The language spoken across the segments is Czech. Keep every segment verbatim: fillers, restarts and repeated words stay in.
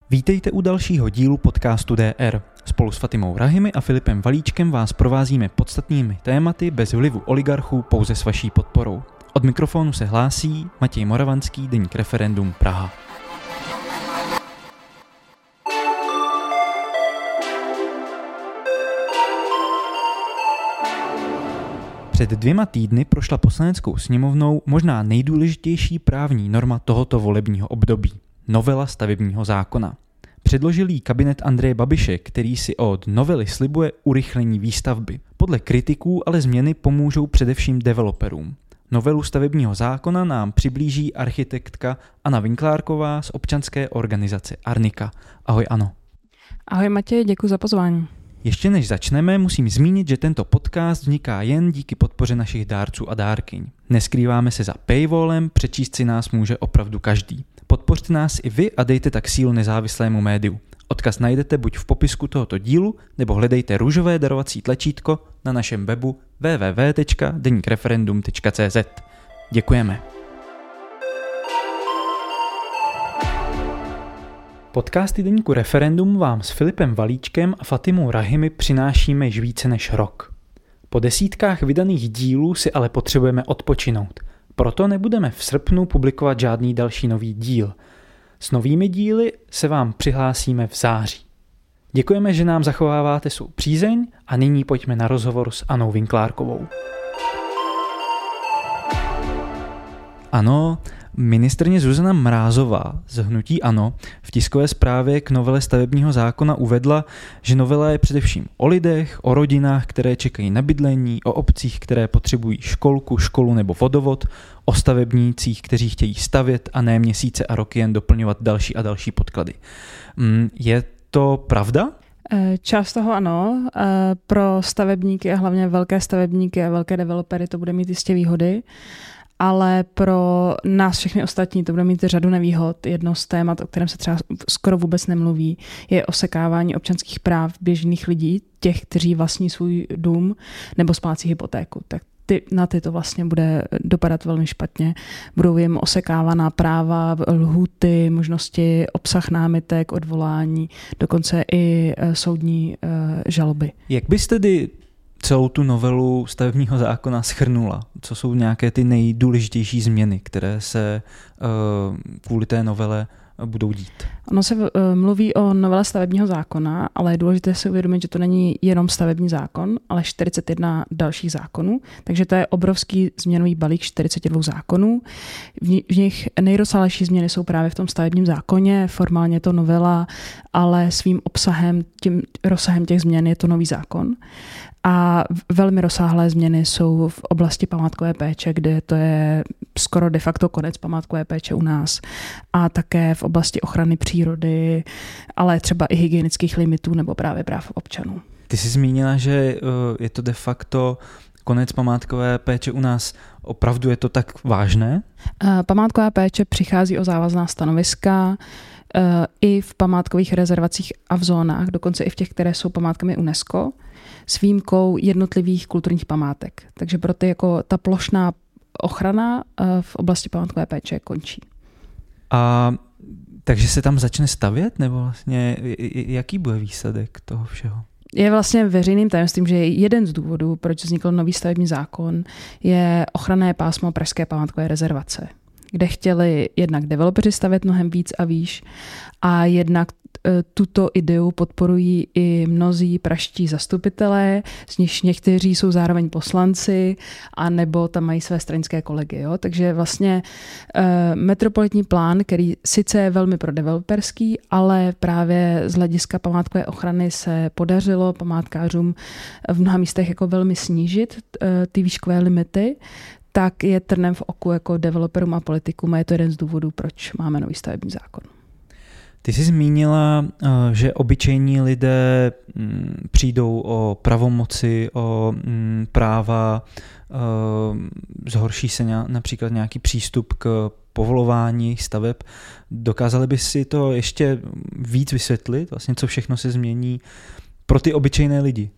Vítejte u dalšího dílu podcastu D R. Spolu s Fatimou Rahimi a Filipem Valíčkem vás provázíme podstatnými tématy bez vlivu oligarchů, pouze s vaší podporou. Od mikrofonu se hlásí Matěj Moravanský, deník Referendum, Praha. Před dvěma týdny prošla Poslaneckou sněmovnou možná nejdůležitější právní norma tohoto volebního období – novela stavebního zákona. Předložil jí kabinet Andreje Babiše, který si od novely slibuje urychlení výstavby. Podle kritiků ale změny pomůžou především developerům. Novelu stavebního zákona nám přiblíží architektka Anna Vinklárková z občanské organizace Arnika. Ahoj Ano. Ahoj Matěj, děkuji za pozvání. Ještě než začneme, musím zmínit, že tento podcast vzniká jen díky podpoře našich dárců a dárkyň. Neskrýváme se za paywallem, přečíst si nás může opravdu každý. Podpořte nás i vy a dejte tak sílu nezávislému médiu. Odkaz najdete buď v popisku tohoto dílu, nebo hledejte růžové darovací tlačítko na našem webu w w w tečka deník referendum tečka c z. Děkujeme. Podcasty deníku Referendum vám s Filipem Valíčkem a Fatimou Rahimi přinášíme již více než rok. Po desítkách vydaných dílů si ale potřebujeme odpočinout. Proto nebudeme v srpnu publikovat žádný další nový díl. S novými díly se vám přihlásíme v září. Děkujeme, že nám zachováváte svou přízeň a nyní pojďme na rozhovor s Annou Vinklárkovou. Ano, ministryně Zuzana Mrázová z hnutí ANO v tiskové zprávě k novele stavebního zákona uvedla, že novela je především o lidech, o rodinách, které čekají na bydlení, o obcích, které potřebují školku, školu nebo vodovod, o stavebnících, kteří chtějí stavět a ne měsíce a roky jen doplňovat další a další podklady. Je to pravda? Část toho ano. Pro stavebníky a hlavně velké stavebníky a velké developery to bude mít jistě výhody. Ale pro nás všechny ostatní to bude mít řadu nevýhod. Jedno z témat, o kterém se třeba skoro vůbec nemluví, je osekávání občanských práv běžných lidí, těch, kteří vlastní svůj dům nebo splácí hypotéku. Tak ty, na ty to vlastně bude dopadat velmi špatně. Budou jim osekávaná práva, lhůty, možnosti, obsah námitek, odvolání, dokonce i soudní uh, žaloby. Jak bys tedy celou tu novelu stavebního zákona shrnula? Co jsou nějaké ty nejdůležitější změny, které se uh, kvůli té novele budou dít? Ono se uh, mluví o novele stavebního zákona, ale je důležité si uvědomit, že to není jenom stavební zákon, ale čtyřicet jedna dalších zákonů, takže to je obrovský změnový balík čtyřicet dva zákonů. V, v nich nejrozsáhlejší změny jsou právě v tom stavebním zákoně, formálně je to novela, ale svým obsahem, tím rozsahem těch změn je to nový zákon. A velmi rozsáhlé změny jsou v oblasti památkové péče, kde to je skoro de facto konec památkové péče u nás. A také v oblasti ochrany přírody, ale třeba i hygienických limitů nebo právě práv občanů. Ty jsi zmínila, že je to de facto konec památkové péče u nás. Opravdu je to tak vážné? Památková péče přichází o závazná stanoviska i v památkových rezervacích a v zónách, dokonce i v těch, které jsou památkami UNESCO, s výjimkou jednotlivých kulturních památek. Takže proto jako ta plošná ochrana v oblasti památkové péče končí. A takže se tam začne stavět? Nebo vlastně jaký bude výsledek toho všeho? Je vlastně veřejným tajemstvím, že jeden z důvodů, proč vznikl nový stavební zákon, je ochranné pásmo pražské památkové rezervace, kde chtěli jednak developeři stavět mnohem víc a výš a jednak tuto ideu podporují i mnozí pražští zastupitelé, z nich někteří jsou zároveň poslanci, a nebo tam mají své stranické kolegy. Jo? Takže vlastně e, metropolitní plán, který sice je velmi prodeveloperský, ale právě z hlediska památkové ochrany se podařilo památkářům v mnoha místech jako velmi snížit e, ty výškové limity, tak je trnem v oku jako developerům a politikům a je to jeden z důvodů, proč máme nový stavební zákon. Ty jsi zmínila, že obyčejní lidé přijdou o pravomoci, o práva, zhorší se například nějaký přístup k povolování staveb. Dokázali by si to ještě víc vysvětlit, vlastně co všechno se změní pro ty obyčejné lidi?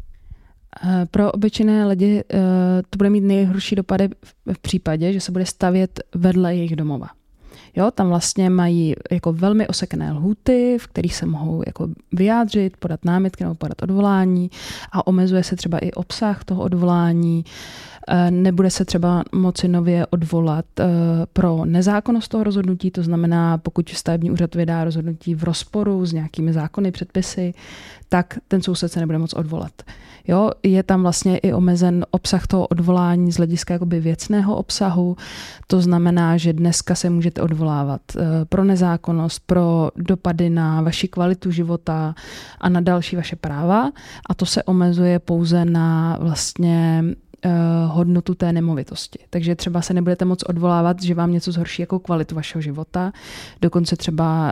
Pro obyčejné lidi to bude mít nejhorší dopady v případě, že se bude stavět vedle jejich domova. Jo, tam vlastně mají jako velmi osekané lhůty, v kterých se mohou jako vyjádřit, podat námitky nebo podat odvolání a omezuje se třeba i obsah toho odvolání. Nebude se třeba moci nově odvolat pro nezákonnost toho rozhodnutí, to znamená, pokud stavební úřad vydá rozhodnutí v rozporu s nějakými zákony, předpisy, tak ten soused se nebude moc odvolat. Jo, je tam vlastně i omezen obsah toho odvolání z hlediska jakoby věcného obsahu, to znamená, že dneska se můžete odvolávat pro nezákonnost, pro dopady na vaši kvalitu života a na další vaše práva a to se omezuje pouze na vlastně hodnotu té nemovitosti. Takže třeba se nebudete moc odvolávat, že vám něco zhorší jako kvalitu vašeho života. Dokonce třeba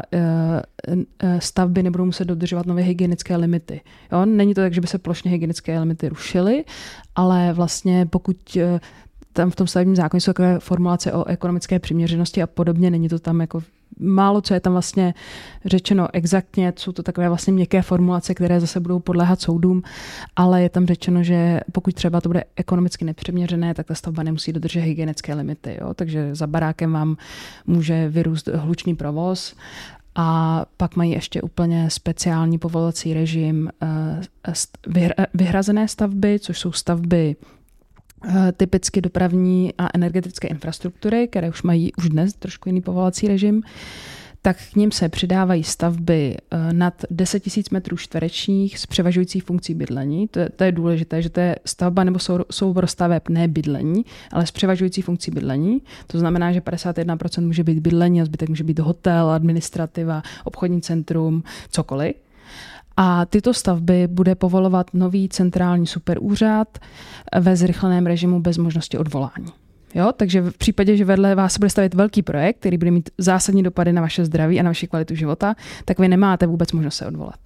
stavby nebudou muset dodržovat nové hygienické limity. Jo? Není to tak, že by se plošně hygienické limity rušily, ale vlastně pokud tam v tom stavebním zákoně jsou takové formulace o ekonomické přiměřenosti a podobně, není to tam jako málo, co je tam vlastně řečeno exaktně, jsou to takové vlastně měkké formulace, které zase budou podléhat soudům, ale je tam řečeno, že pokud třeba to bude ekonomicky nepřiměřené, tak ta stavba nemusí dodržet hygienické limity. Jo? Takže za barákem vám může vyrůst hlučný provoz a pak mají ještě úplně speciální povolovací režim vyhrazené stavby, což jsou stavby typicky dopravní a energetické infrastruktury, které už mají už dnes trošku jiný povolovací režim, tak k nim se přidávají stavby nad deset tisíc metrů čtverečních s převažující funkcí bydlení. To je, to je důležité, že to je stavba nebo sou, soubor staveb ne bydlení, ale s převažující funkcí bydlení. To znamená, že padesát jedna procent může být bydlení a zbytek může být hotel, administrativa, obchodní centrum, cokoliv. A tyto stavby bude povolovat nový centrální superúřad ve zrychleném režimu bez možnosti odvolání. Jo? Takže v případě, že vedle vás bude stavět velký projekt, který bude mít zásadní dopady na vaše zdraví a na vaši kvalitu života, tak vy nemáte vůbec možnost se odvolat.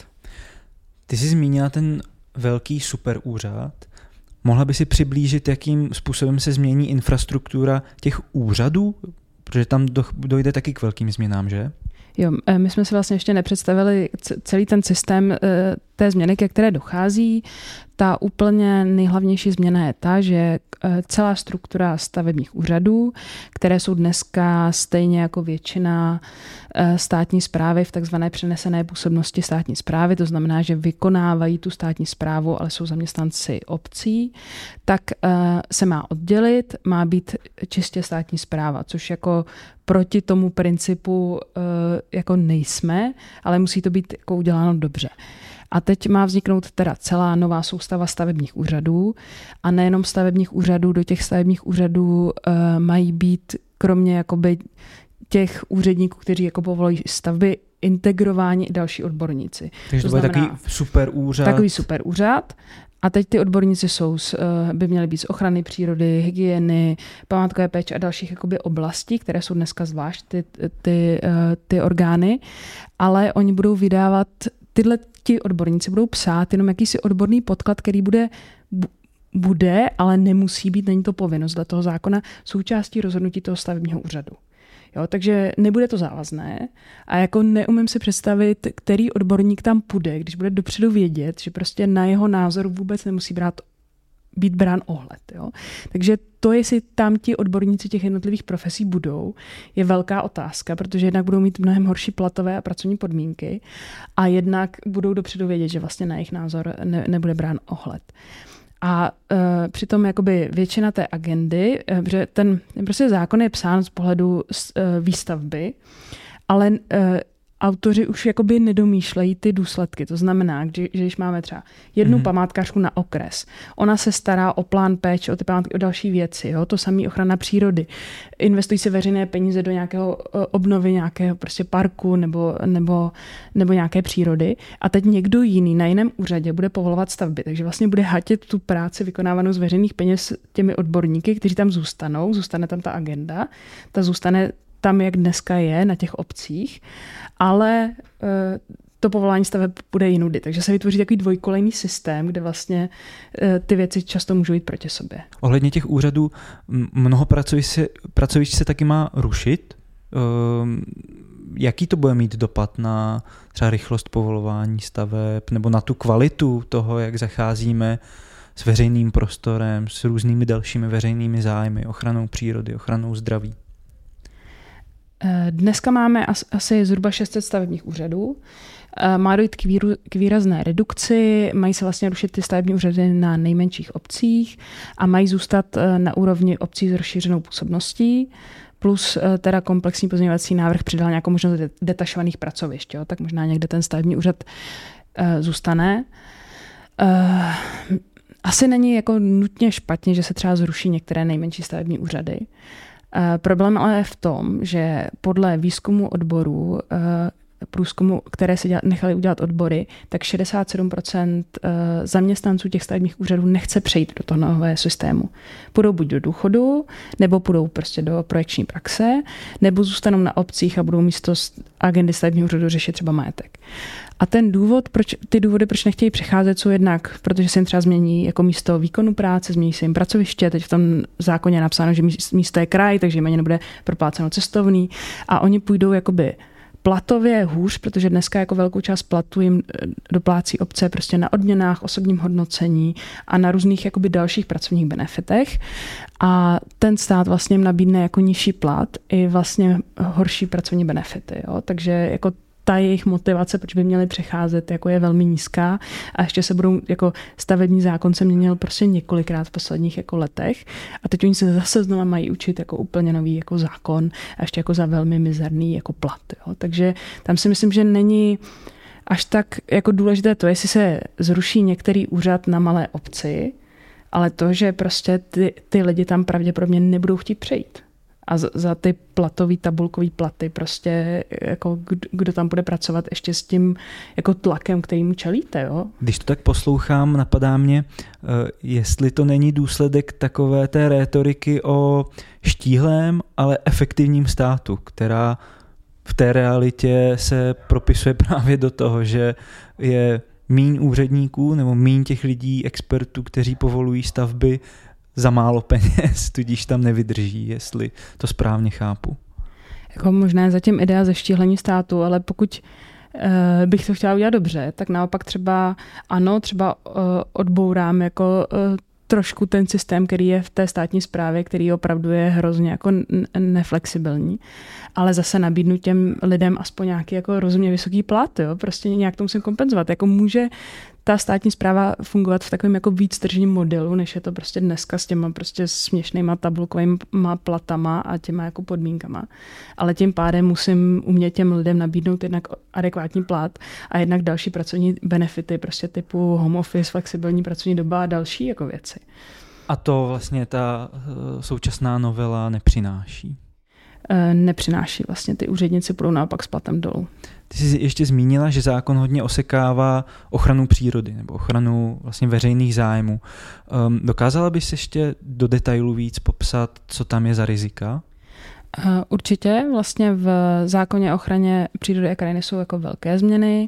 Ty jsi zmínila ten velký superúřad. Mohla by si přiblížit, jakým způsobem se změní infrastruktura těch úřadů? Protože tam dojde taky k velkým změnám, že? Jo, my jsme si vlastně ještě nepředstavili celý ten systém té změny, ke které dochází. Ta úplně nejhlavnější změna je ta, že celá struktura stavebních úřadů, které jsou dneska stejně jako většina státní správy v takzvané přenesené působnosti státní správy, to znamená, že vykonávají tu státní správu, ale jsou zaměstnanci obcí, tak se má oddělit, má být čistě státní správa, což jako proti tomu principu jako nejsme, ale musí to být jako uděláno dobře. A teď má vzniknout teda celá nová soustava stavebních úřadů a nejenom stavebních úřadů, do těch stavebních úřadů uh, mají být kromě jakoby těch úředníků, kteří jako povolují stavby, integrováni i další odborníci. Takže to, to bude takový super úřad. Takový super úřad. A teď ty odborníci jsou, by měly být z ochrany přírody, hygieny, památkové péče a dalších jakoby oblastí, které jsou dneska zvlášť ty, ty, ty orgány, ale oni budou vydávat, tyhle ti odborníci budou psát jenom jakýsi odborný podklad, který bude, bude, ale nemusí být, není to povinnost dle toho zákona, součástí rozhodnutí toho stavebního úřadu. Jo, takže nebude to závazné a jako neumím si představit, který odborník tam půjde, když bude dopředu vědět, že prostě na jeho názor vůbec nemusí brát, být brán ohled. Jo. Takže to, jestli tam ti odborníci těch jednotlivých profesí budou, je velká otázka, protože jednak budou mít mnohem horší platové a pracovní podmínky a jednak budou dopředu vědět, že vlastně na jejich názor ne, nebude brán ohled. A uh, přitom jakoby většina té agendy, uh, protože ten prostě zákon je psán z pohledu uh, výstavby, ale uh, autoři už jakoby nedomýšlejí ty důsledky. To znamená, že, že když máme třeba jednu mm. památkářku na okres, ona se stará o plán péče, o ty památky, o další věci, jo? To samé ochrana přírody. Investují se veřejné peníze do nějakého obnovy nějakého prostě parku nebo, nebo, nebo nějaké přírody a teď někdo jiný na jiném úřadě bude povolovat stavby, takže vlastně bude hatit tu práci vykonávanou z veřejných peněz těmi odborníky, kteří tam zůstanou, zůstane tam ta agenda, ta zůstane tam, jak dneska je, na těch obcích, ale e, to povolání staveb bude jinudy. Takže se vytvoří takový dvojkolejný systém, kde vlastně e, ty věci často můžou jít proti sobě. Ohledně těch úřadů, mnoho pracovišť se, pracovišť se taky má rušit. E, jaký to bude mít dopad na třeba rychlost povolování staveb nebo na tu kvalitu toho, jak zacházíme s veřejným prostorem, s různými dalšími veřejnými zájmy, ochranou přírody, ochranou zdraví? Dneska máme asi zhruba šest set stavebních úřadů. Má dojít k, výru, k výrazné redukci, mají se vlastně rušit ty stavební úřady na nejmenších obcích a mají zůstat na úrovni obcí s rozšířenou působností, plus teda komplexní pozměňovací návrh přidal nějakou možnost detašovaných pracovišť, jo? Tak možná někde ten stavební úřad uh, zůstane. Uh, asi není jako nutně špatně, že se třeba zruší některé nejmenší stavební úřady. Uh, problém ale je v tom, že podle výzkumu odborů uh, průzkumu, které si děla, nechali udělat odbory, tak šedesát sedm procent zaměstnanců těch stavebních úřadů nechce přejít do toho nového systému. Půjdou buď do důchodu, nebo půjdou prostě do projekční praxe, nebo zůstanou na obcích a budou místo agendy stavebního úřadu řešit třeba majetek. A ten důvod, proč, ty důvody, proč nechtějí přecházet, jsou jednak, protože se jim třeba změní jako místo výkonu práce, změní se jim pracoviště, teď v tom zákoně je napsáno, že místo je kraj, takže jim ani nebude propláceno cestovný a oni půjdou jakoby platově hůř, protože dneska jako velkou část platu jim doplácí obce prostě na odměnách, osobním hodnocení a na různých jakoby dalších pracovních benefitech. A ten stát vlastně jim nabídne jako nižší plat i vlastně horší pracovní benefity. Jo? Takže jako ta jejich motivace, proč by měli přecházet, jako je velmi nízká a ještě se budou, jako stavební zákon se měnil prostě několikrát v posledních jako letech a teď oni se zase znovu mají učit jako úplně nový jako zákon a ještě jako za velmi mizerný jako plat. Jo. Takže tam si myslím, že není až tak jako důležité to, jestli se zruší některý úřad na malé obci, ale to, že prostě ty, ty lidi tam pravděpodobně nebudou chtít přejít. A za ty platový, tabulkový platy prostě, jako kdo tam bude pracovat ještě s tím jako tlakem, kterým čelíte, jo? Když to tak poslouchám, napadá mě, jestli to není důsledek takové té rétoriky o štíhlém, ale efektivním státu, která v té realitě se propisuje právě do toho, že je míň úředníků nebo míň těch lidí, expertů, kteří povolují stavby za málo peněz, tudíž tam nevydrží, jestli to správně chápu. Jako možná je zatím idea ze štíhlení státu, ale pokud uh, bych to chtěla udělat dobře, tak naopak třeba ano, třeba uh, odbourám jako uh, trošku ten systém, který je v té státní správě, který opravdu je hrozně jako neflexibilní, ale zase nabídnu těm lidem aspoň nějaký jako rozumně vysoký plat, jo? Prostě nějak to musím kompenzovat. Jako může ta státní správa fungovat v takovém jako víc tržním modelu, než je to prostě dneska s těma prostě směšnýma tabulkovými platama a těma jako podmínkama. Ale tím pádem musím umět těm lidem nabídnout jednak adekvátní plat a jednak další pracovní benefity, prostě typu home office, flexibilní pracovní doba a další jako věci. A to vlastně ta současná novela nepřináší? Nepřináší. Vlastně ty úředníci půjdou naopak s platem dolů. Ty jsi ještě zmínila, že zákon hodně osekává ochranu přírody nebo ochranu vlastně veřejných zájmů. Um, dokázala bys ještě do detailu víc popsat, co tam je za rizika? Určitě. Vlastně v zákoně o ochraně přírody a krajiny jsou jako velké změny.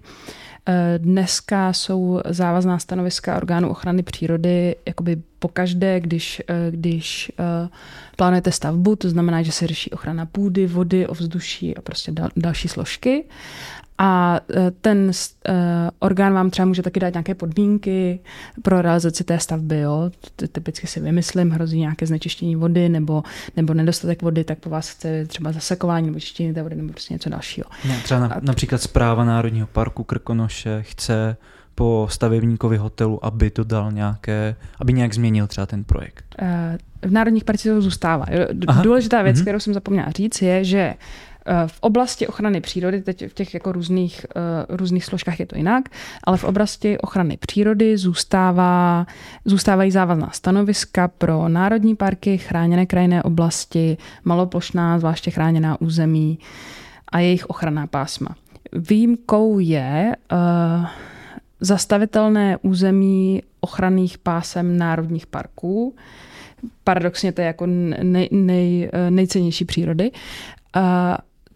Dneska jsou závazná stanoviska orgánů ochrany přírody jakoby pokaždé, když, když plánujete stavbu, to znamená, že se řeší ochrana půdy, vody, ovzduší a prostě dal, další složky. A ten uh, orgán vám třeba může taky dát nějaké podmínky pro realizaci té stavby. Jo? Typicky si vymyslím, hrozí nějaké znečištění vody nebo, nebo nedostatek vody, tak po vás chce třeba zasekování nebo čištění té vody nebo prostě něco dalšího. Ne, třeba na, například Správa Národního parku Krkonoše chce po stavebníkovi hotelu, aby dodal nějaké, aby nějak změnil třeba ten projekt. Uh, v národních parcích to zůstává. Aha. Důležitá věc, mm-hmm. kterou jsem zapomněla říct, je, že v oblasti ochrany přírody, teď v těch jako různých, uh, různých složkách je to jinak, ale v oblasti ochrany přírody zůstává, zůstávají závazná stanoviska pro národní parky, chráněné krajinné oblasti, maloplošná, zvláště chráněná území a jejich ochranná pásma. Výjimkou je uh, zastavitelné území ochranných pásem národních parků. Paradoxně to je jako nej, nej, nejcennější přírody. Uh,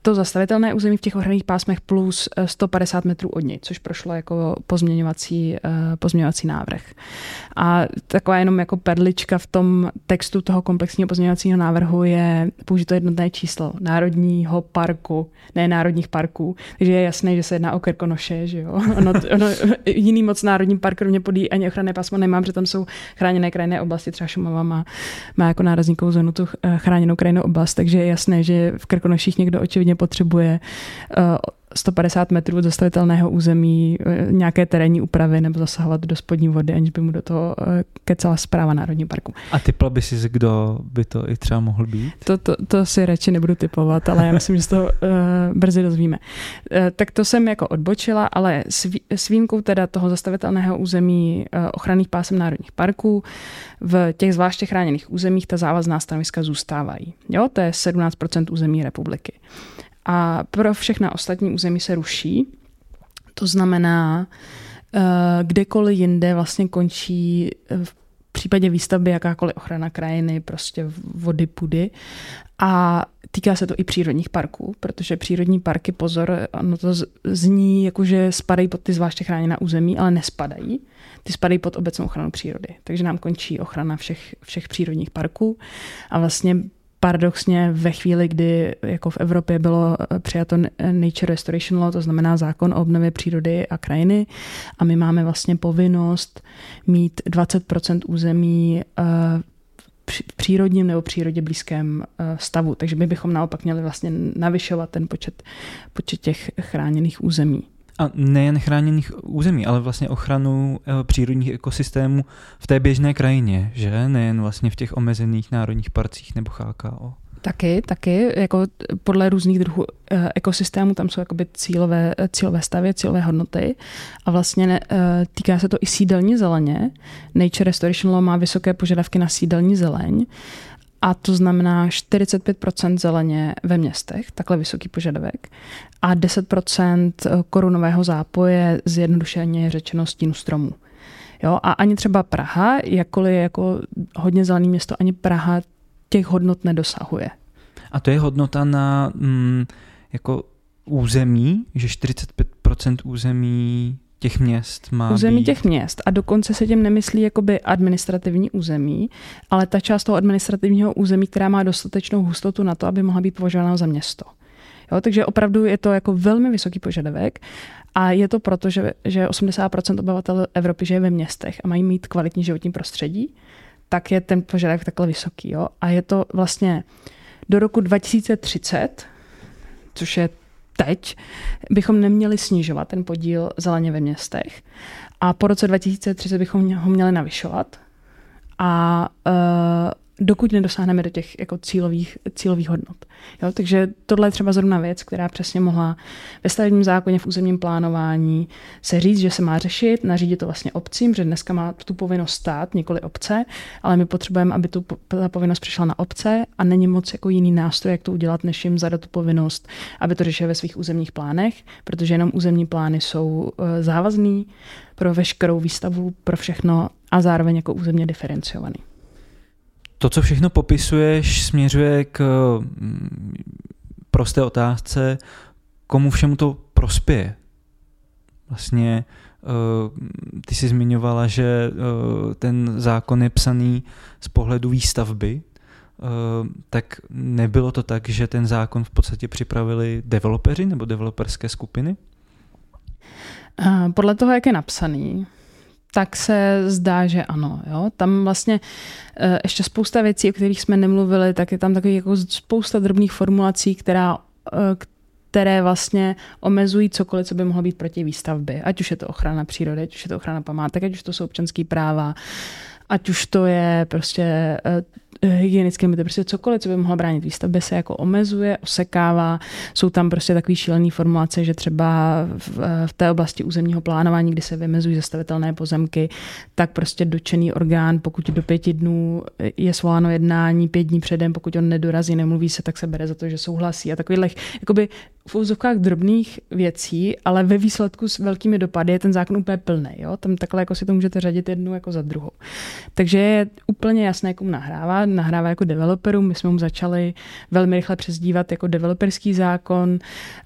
to zastavitelné území v těch ochranných pásmech plus sto padesát metrů od něj, což prošlo jako pozměňovací, pozměňovací návrh. A taková jenom jako perlička v tom textu toho komplexního pozměňovacího návrhu je použito jednotné číslo národního parku, ne národních parků, takže je jasné, že se jedná o Krkonoše, že jo. Ono, ono, jiný moc národní park, kromě Podyjí ani ochranné pásmo nemám, protože tam jsou chráněné krajinné oblasti, třeba Šumava má, má jako nárazníkovou zónu tu chráněnou krajinnou oblast, takže je jasné, že v Krkonoších někdo očividně potřebuje uh, sto padesát metrů od zastavitelného území, nějaké terénní úpravy nebo zasahovat do spodní vody, aniž by mu do toho kecala správa Národního parku. A typla by si, kdo by to i třeba mohl být? To, to, to si radši nebudu typovat, ale já myslím, že se to uh, brzy dozvíme. Uh, tak to jsem jako odbočila, ale s, vý, s výjimkou teda toho zastavitelného území uh, ochranných pásem národních parků v těch zvláště chráněných územích ta závazná stanoviska zůstávají. Jo, to je sedmnáct procent území republiky. A pro všechna ostatní území se ruší. To znamená, kdekoliv jinde vlastně končí v případě výstavby jakákoliv ochrana krajiny, prostě vody, půdy. A týká se to i přírodních parků, protože přírodní parky, pozor, ono to zní jako, že spadají pod ty zvláště chráněná území, ale nespadají. Ty spadají pod obecnou ochranu přírody. Takže nám končí ochrana všech, všech přírodních parků a vlastně paradoxně ve chvíli, kdy jako v Evropě bylo přijato Nature Restoration Law, to znamená zákon o obnově přírody a krajiny, a my máme vlastně povinnost mít dvacet procent území v přírodním nebo přírodě blízkém stavu. Takže my bychom naopak měli vlastně navyšovat ten počet, počet těch chráněných území. A nejen chráněných území, ale vlastně ochranu přírodních ekosystémů v té běžné krajině, že? Nejen vlastně v těch omezených národních parcích nebo H K O. Taky, taky, jako podle různých druhů ekosystémů, tam jsou jakoby cílové, cílové stavy, cílové hodnoty a vlastně ne, týká se to i sídelní zeleně. Nature Restoration Law má vysoké požadavky na sídelní zeleň. A to znamená čtyřicet pět procent zeleně ve městech, takhle vysoký požadavek, a deset procent korunového zápoje, zjednodušeně řečeno stínu stromů. Jo, a ani třeba Praha, jakkoliv je jako hodně zelený město, ani Praha těch hodnot nedosahuje. A to je hodnota na mm, jako území, že čtyřicet pět procent území těch měst má Území být. těch měst. A dokonce se tím nemyslí jakoby administrativní území, ale ta část toho administrativního území, která má dostatečnou hustotu na to, aby mohla být považována za město. Jo, takže opravdu je to jako velmi vysoký požadavek a je to proto, že, že osmdesát procent obyvatel Evropy žije ve městech a mají mít kvalitní životní prostředí, tak je ten požadavek takhle vysoký. Jo? A je to vlastně do roku dva tisíce třicet, což je teď, bychom neměli snižovat ten podíl zeleně ve městech a po roce dva tisíce třicet bychom ho měli navyšovat a uh, dokud nedosáhneme do těch jako cílových, cílových hodnot. Jo, takže tohle je třeba zrovna věc, která přesně mohla ve stavebním zákoně, v územním plánování se říct, že se má řešit, nařídit to vlastně obcím, že dneska má tu povinnost stát, nikoli obce, ale my potřebujeme, aby tu, ta povinnost přišla na obce a není moc jako jiný nástroj, jak to udělat, než jim zadat tu povinnost, aby to řešili ve svých územních plánech, protože jenom územní plány jsou závazný pro veškerou výstavu, pro všechno a zároveň jako územně diferenciovaný. To, co všechno popisuješ, směřuje k prosté otázce, komu všemu to prospěje. Vlastně ty jsi zmiňovala, že ten zákon je psaný z pohledu výstavby, tak nebylo to tak, že ten zákon v podstatě připravili developeři nebo developerské skupiny? Podle toho, jak je napsaný, tak se zdá, že ano. Jo? Tam vlastně e, ještě spousta věcí, o kterých jsme nemluvili, tak je tam takový jako spousta drobných formulací, která, e, které vlastně omezují cokoliv, co by mohlo být proti výstavbě. Ať už je to ochrana přírody, ať už je to ochrana památek, ať už to jsou občanské práva, ať už to je prostě e, hygienické mity, prostě cokoliv, co by mohlo bránit výstavbě, se jako omezuje, osekává. Jsou tam prostě takový šílený formulace, že třeba v, v té oblasti územního plánování, kdy se vymezují zastavitelné pozemky, tak prostě dotčený orgán, pokud do pěti dnů je svoláno jednání, pět dní předem, pokud on nedorazí, nemluví se, tak se bere za to, že souhlasí. A takových jakoby v úzovkách drobných věcí, ale ve výsledku s velkými dopady je ten zákon úplně plný. Jo? Tam takhle jako si to můžete řadit jednu jako za druhou. Takže je úplně jasné, komu nahrává. nahrává jako developerům. My jsme mu začali velmi rychle přezdívat jako developerský zákon.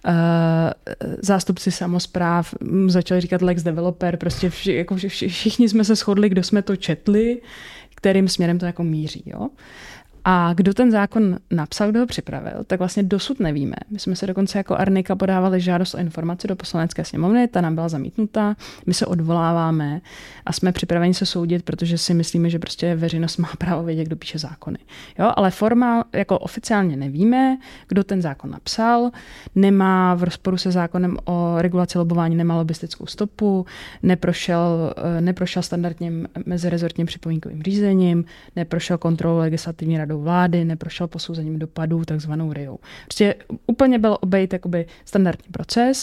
Zástupci samospráv mu začali říkat lex developer. Prostě vši, jako všichni jsme se shodli, kdo jsme to četli, kterým směrem to jako míří. Jo? A kdo ten zákon napsal, kdo ho připravil, tak vlastně dosud nevíme. My jsme se dokonce jako Arnika podávali žádost o informaci do Poslanecké sněmovny, ta nám byla zamítnutá, my se odvoláváme a jsme připraveni se soudit, protože si myslíme, že prostě veřejnost má právo vědět, kdo píše zákony. Jo, ale formál, jako oficiálně nevíme, kdo ten zákon napsal, nemá v rozporu se zákonem o regulaci lobování, nemá lobistickou stopu, neprošel, neprošel standardním mezirezortním připomínkovým řízením, neprošel kontrolou legislativní rady vlády, neprošel posouzením dopadů, takzvanou R I A. Prostě úplně byl obejít jakoby standardní proces.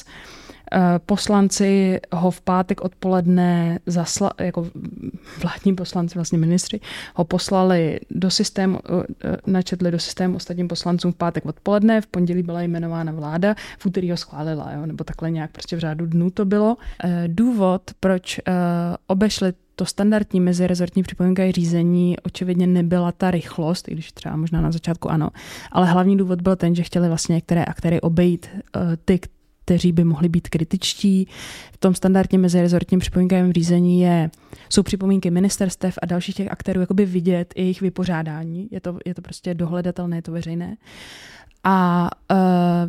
Poslanci ho v pátek odpoledne, zasla, jako vládní poslanci, vlastně ministři, ho poslali do systému, načetli do systému ostatním poslancům v pátek odpoledne, v pondělí byla jmenována vláda, v úterý ho schválila, jo, nebo takhle nějak prostě v řádu dnů to bylo. Důvod, proč obešli to standardní mezirezortní připomínkové řízení, očividně nebyla ta rychlost, i když třeba možná na začátku ano, ale hlavní důvod byl ten, že chtěli vlastně některé aktéry obejít, ty, kteří by mohli být kritičtí. V tom standardním mezirezortním připomínkovém řízení je, jsou připomínky ministerstev a dalších těch aktérů jakoby vidět i jejich vypořádání. Je to, je to prostě dohledatelné, je to veřejné. A uh,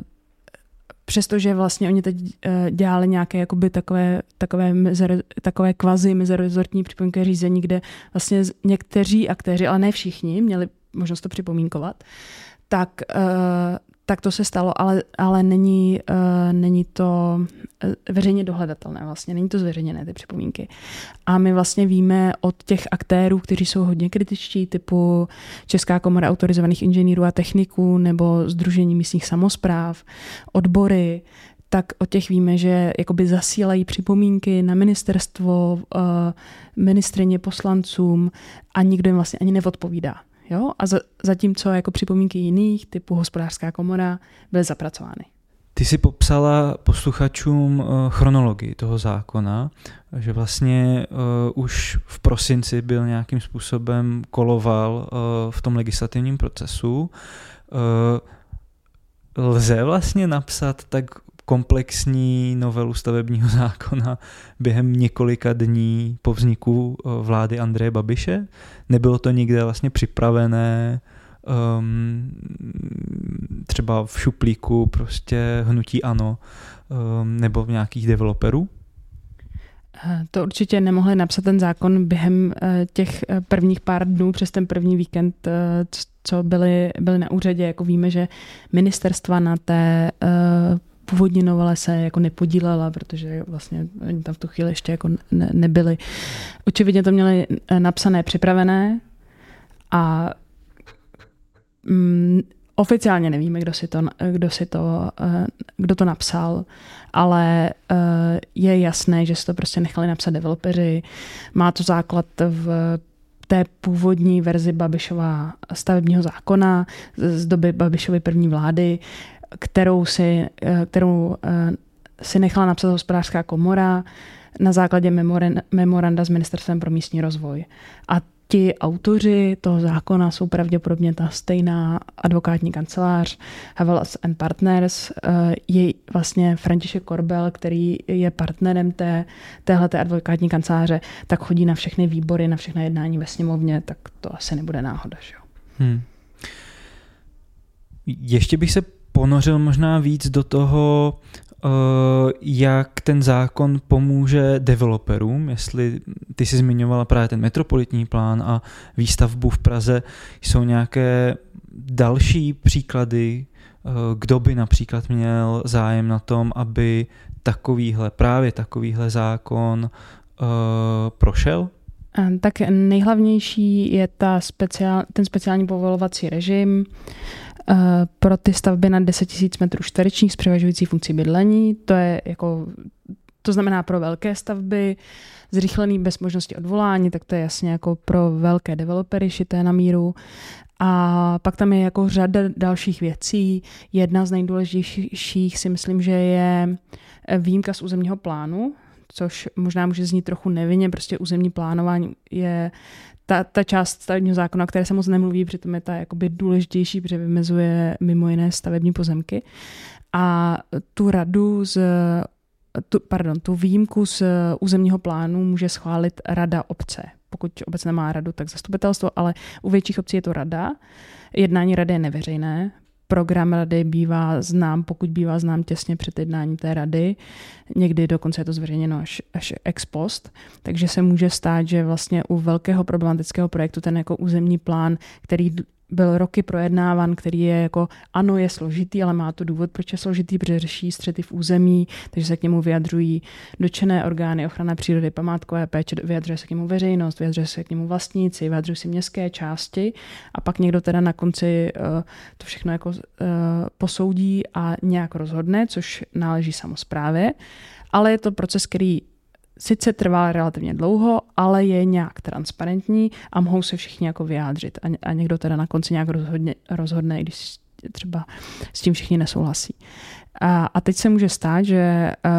přestože vlastně oni teď dělali nějaké jakoby takové, takové, mezer, takové kvazi mezirezortní připomínkové řízení, kde vlastně někteří aktéři, ale ne všichni, měli možnost to připomínkovat, tak, tak to se stalo, ale, ale není, není to veřejně dohledatelné vlastně, není to zveřejněné ty připomínky. A my vlastně víme od těch aktérů, kteří jsou hodně kritičtí, typu Česká komora autorizovaných inženýrů a techniků nebo Sdružení místních samospráv, odbory, tak od těch víme, že jakoby zasílají připomínky na ministerstvo, ministryně, poslancům a nikdo jim vlastně ani neodpovídá. Jo? A za, zatímco jako připomínky jiných, typu Hospodářská komora, byly zapracovány. Ty jsi popsala posluchačům chronologii toho zákona, že vlastně uh, už v prosinci byl nějakým způsobem koloval uh, v tom legislativním procesu. Uh, lze vlastně napsat tak komplexní novelu stavebního zákona během několika dní po vzniku vlády Andreje Babiše? Nebylo to nikde vlastně připravené, um, třeba v šuplíku prostě hnutí ANO um, nebo v nějakých developerů? To určitě nemohli napsat ten zákon během těch prvních pár dnů přes ten první víkend, co byli, byli na úřadě. Jako víme, že ministerstva na té původní novele se jako nepodílela, protože vlastně oni tam v tu chvíli ještě jako ne, nebyli. Očividně to měli napsané, připravené a mm, oficiálně nevíme, kdo si to, kdo si to, kdo to napsal, ale je jasné, že si to prostě nechali napsat developeři. Má to základ v té původní verzi Babišova stavebního zákona z doby Babišovy první vlády, kterou si, kterou si nechala napsat Hospodářská komora na základě memoranda s Ministerstvem pro místní rozvoj. A ti autoři toho zákona jsou pravděpodobně ta stejná advokátní kancelář Havels and Partners. Je vlastně František Korbel, který je partnerem té, téhleté advokátní kanceláře, tak chodí na všechny výbory, na všechna jednání ve sněmovně, tak to asi nebude náhoda. Že? Hmm. Ještě bych se ponořil možná víc do toho, jak ten zákon pomůže developerům, jestli ty jsi zmiňovala právě ten metropolitní plán a výstavbu v Praze, jsou nějaké další příklady, kdo by například měl zájem na tom, aby takovýhle, právě takovýhle zákon prošel? Tak nejhlavnější je ta speciál, ten speciální povolovací režim pro ty stavby na deset tisíc metrů čtverečních s převažující funkcí bydlení. To je jako, to znamená pro velké stavby, zrychlený bez možnosti odvolání, tak to je jasně jako pro velké developery šité na míru. A pak tam je jako řada dalších věcí. Jedna z nejdůležitějších si myslím, že je výjimka z územního plánu. což možná může znít trochu nevinně, prostě územní plánování je ta, ta část stavebního zákona, o které se moc nemluví, přitom je ta jakoby důležitější, protože vymezuje mimo jiné stavební pozemky. A tu radu z Tu, pardon, tu výjimku z územního plánu může schválit rada obce. Pokud obec nemá radu, tak zastupitelstvo, ale u větších obcí je to rada. Jednání rady je neveřejné. Program rady bývá znám, pokud bývá znám těsně před jednáním té rady. Někdy dokonce je to zveřejněno až, až ex post. Takže se může stát, že vlastně u velkého problematického projektu ten jako územní plán, který byl roky projednáván, který je jako, ano, je složitý, ale má to důvod, proč je složitý, protože řeší střety v území, takže se k němu vyjadřují dotčené orgány ochrany přírody, památkové péče, vyjadřuje se k němu veřejnost, vyjadřuje se k němu vlastníci, vyjadřují si městské části a pak někdo teda na konci uh, to všechno jako uh, posoudí a nějak rozhodne, což náleží samosprávě, ale je to proces, který sice trvá relativně dlouho, ale je nějak transparentní a mohou se všichni jako vyjádřit. A, a někdo teda na konci nějak rozhodne, rozhodne, když třeba s tím všichni nesouhlasí. A, a teď se může stát, že uh,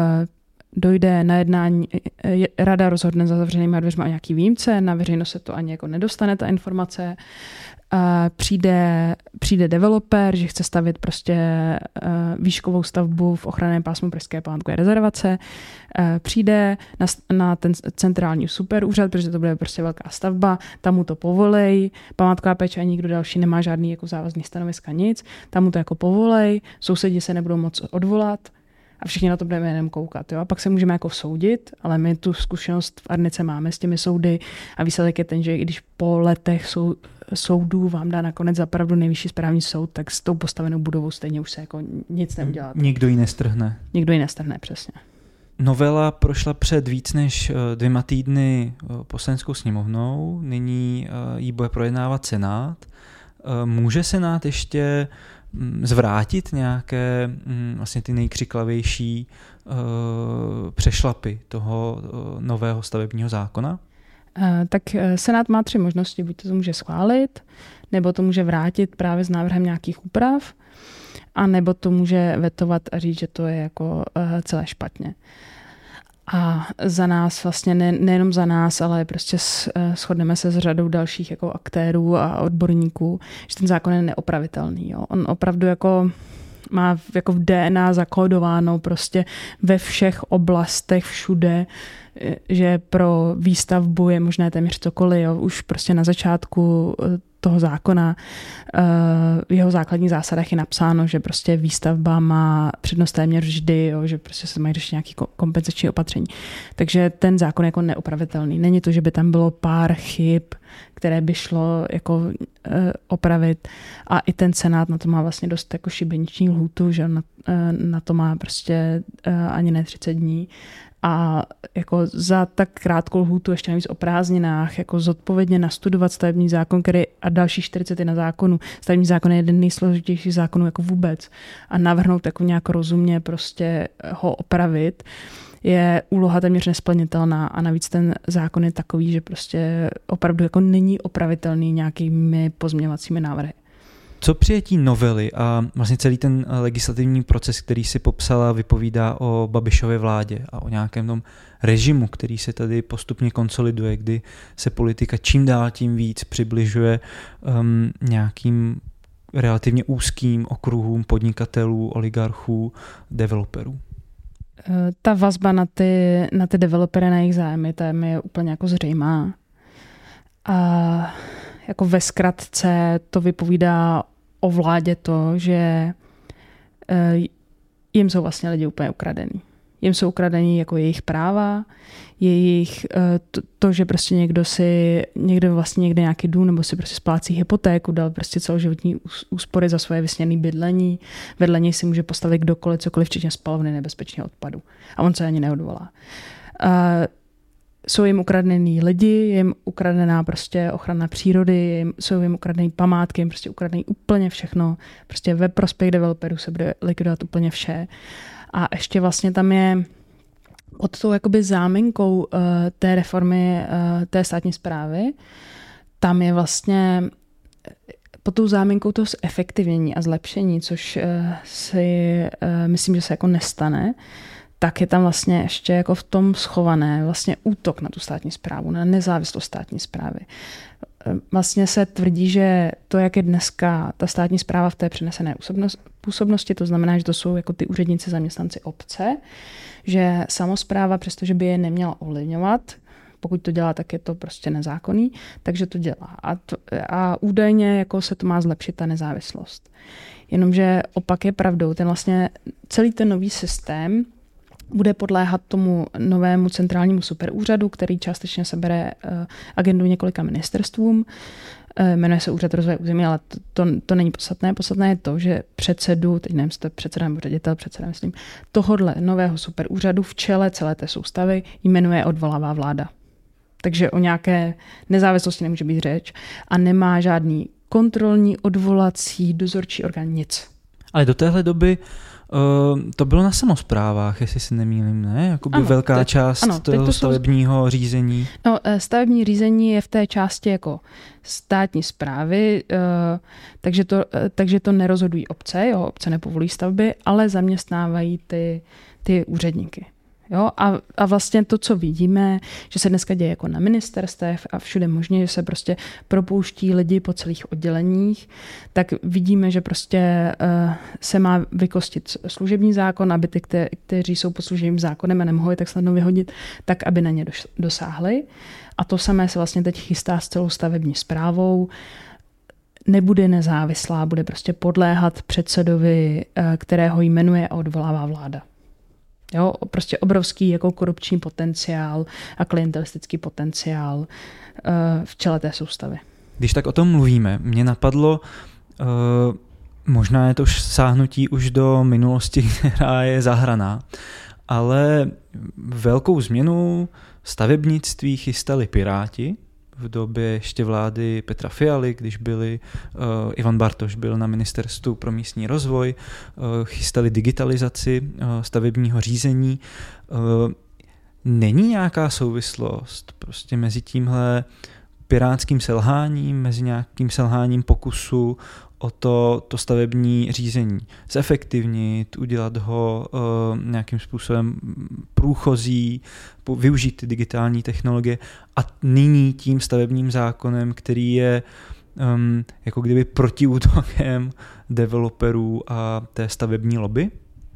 dojde na jednání, rada rozhodne za zavřenýma dveřma o nějaký výjimce, na veřejnost se to ani jako nedostane ta informace, uh, přijde, přijde developer, že chce stavět prostě uh, výškovou stavbu v ochranném pásmu Pražské památkové rezervace, uh, přijde na, na ten centrální superúřad, protože to bude prostě velká stavba, tam mu to povolej, památková péče a nikdo další nemá žádný jako závazný stanoviska, nic, tam mu to jako povolej, sousedi se nebudou moc odvolat, a všichni na to budeme jenom koukat. Jo? A pak se můžeme jako soudit, ale my tu zkušenost v Arnice máme s těmi soudy a výsledek je ten, že i když po letech sou, soudů vám dá nakonec zapravdu nejvyšší správní soud, tak s tou postavenou budovou stejně už se jako nic neudělá. Nikdo ji nestrhne. Nikdo ji nestrhne, přesně. Novela prošla před víc než dvěma týdny Poslaneckou sněmovnou, nyní ji bude projednávat Senát. Může Senát ještě zvrátit nějaké vlastně ty nejkřiklavější uh, přešlapy toho uh, nového stavebního zákona? Uh, tak Senát má tři možnosti. Buď to může schválit, nebo to může vrátit právě s návrhem nějakých úprav, a nebo to může vetovat a říct, že to je jako uh, celé špatně. A za nás vlastně, ne, nejenom za nás, ale prostě shodneme se s řadou dalších jako aktérů a odborníků, že ten zákon je neopravitelný. Jo. On opravdu jako má jako v D N A zakódováno prostě ve všech oblastech všude, že pro výstavbu je možné téměř cokoliv. Jo. Už prostě na začátku toho zákona v jeho základních zásadách je napsáno, že prostě výstavba má přednost téměř vždy, jo, že prostě se mají řešit nějaké kompenzační opatření. Takže ten zákon je jako neopravitelný. Není to, že by tam bylo pár chyb, které by šlo jako uh, opravit, a i ten Senát na to má vlastně dost jako šibeniční lhůtu, že na, uh, na to má prostě uh, ani ne třicet dní. A jako za tak krátkou lhůtu, ještě navíc o prázdninách, jako zodpovědně nastudovat stavební zákon, který a další čtyřicet na zákonu. Stavební zákon je jeden nejsložitějších zákonů jako vůbec. A navrhnout jako nějak rozumně prostě ho opravit je úloha téměř nesplnitelná, a navíc ten zákon je takový, že prostě opravdu jako není opravitelný nějakými pozměňovacími návrhy. Co přijetí novely a vlastně celý ten legislativní proces, který si popsala, vypovídá o Babišově vládě a o nějakém tom režimu, který se tady postupně konsoliduje, kdy se politika čím dál tím víc přibližuje um, nějakým relativně úzkým okruhům podnikatelů, oligarchů, developerů? Ta vazba na ty, na ty developery, na jejich zájmy, ta je úplně jako zřejmá. A jako ve zkratce to vypovídá o vládě to, že jim jsou vlastně lidi úplně ukradený. Jim jsou ukradený jako jejich práva, jejich to, to, že prostě někdo si, někdo vlastně někde nějaký dům nebo si prostě splácí hypotéku, dal prostě celoživotní úspory za svoje vysněné bydlení, vedle něj si může postavit kdokoliv, cokoliv, včetně spalovny nebezpečného odpadu. A on se ani neodvolá. Uh, Jsou jim ukradený lidi, je jim ukradená prostě ochrana přírody, jim, jsou jim ukradený památky, jim prostě ukradený úplně všechno. Prostě ve prospěch developerů se bude likvidovat úplně vše. A ještě vlastně tam je pod tou jakoby záminkou uh, té reformy uh, té státní správy, tam je vlastně pod tou záminkou toho zefektivnění a zlepšení, což uh, si uh, myslím, že se jako nestane, tak je tam vlastně ještě jako v tom schované vlastně útok na tu státní správu, na nezávislost státní správy. Vlastně se tvrdí, že to, jak je dneska ta státní správa v té přenesené působnosti, to znamená, že to jsou jako ty úředníci, zaměstnanci obce, že samospráva, přestože by je neměla ovlivňovat, pokud to dělá, tak je to prostě nezákonný, takže to dělá. A, to, a údajně jako se to má zlepšit ta nezávislost. Jenomže opak je pravdou. Ten vlastně celý ten nový systém bude podléhat tomu novému centrálnímu superúřadu, který částečně sebere agendu několika ministerstvům. Jmenuje se Úřad rozvoje území, ale to, to, to není podstatné. Podstatné je to, že předsedu, teď nevím, jestli to je předseda nebo ředitel, předseda, myslím, tohodle nového superúřadu v čele celé té soustavy jmenuje a odvolává vláda. Takže o nějaké nezávislosti nemůže být řeč a nemá žádný kontrolní, odvolací, dozorčí orgán, nic. Ale do téhle doby uh, to bylo na samosprávách, jestli si nemýlím, ne? Jakoby ano, velká teď, část ano, toho to stavebního jsou... řízení. No, stavební řízení je v té části jako státní správy, uh, takže, to, uh, takže to nerozhodují obce, jo, obce nepovolují stavby, ale zaměstnávají ty, ty úředníky. Jo, a, a vlastně to, co vidíme, že se dneska děje jako na ministerstvech a všude možně, že se prostě propouští lidi po celých odděleních, tak vidíme, že prostě uh, se má vykostit služební zákon, aby ty, kte, kteří jsou pod služebním zákonem a nemohou je tak snadno vyhodit, tak aby na ně doš, dosáhli. A to samé se vlastně teď chystá s celou stavební správou. Nebude nezávislá, bude prostě podléhat předsedovi, uh, kterého jmenuje a odvolává vláda. Jo, prostě obrovský jako korupční potenciál a klientelistický potenciál uh, v čele té soustavy. Když tak o tom mluvíme, mě napadlo, uh, možná je to už sáhnutí už do minulosti, která je zahraná, ale velkou změnu stavebnictví chystali Piráti v době ještě vlády Petra Fialy, když byli, uh, Ivan Bartoš byl na ministerstvu pro místní rozvoj, uh, chystali digitalizaci uh, stavebního řízení. Uh, není nějaká souvislost prostě mezi tímhle pirátským selháním, mezi nějakým selháním pokusu o to, to stavební řízení zefektivnit, udělat ho uh, nějakým způsobem průchozí, využít ty digitální technologie a nyní tím stavebním zákonem, který je um, jako kdyby protiútokem developerů a té stavební lobby?